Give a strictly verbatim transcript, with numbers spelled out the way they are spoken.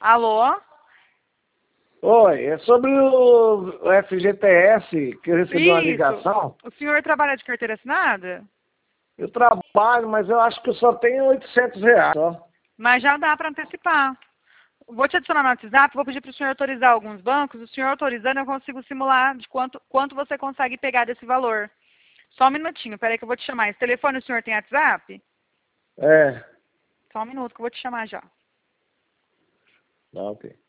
Alô? Oi, é sobre o o F G T S que eu recebi uma Isso. ligação. O senhor trabalha de carteira assinada? Eu trabalho, mas eu acho que eu só tenho oitocentos reais só. Mas já dá para antecipar. Vou te adicionar no WhatsApp, vou pedir para o senhor autorizar alguns bancos. O senhor autorizando, eu consigo simular de quanto, quanto você consegue pegar desse valor. Só um minutinho, peraí que eu vou te chamar. Esse telefone o senhor tem WhatsApp? É. Só um minuto que eu vou te chamar já. Tá, ok.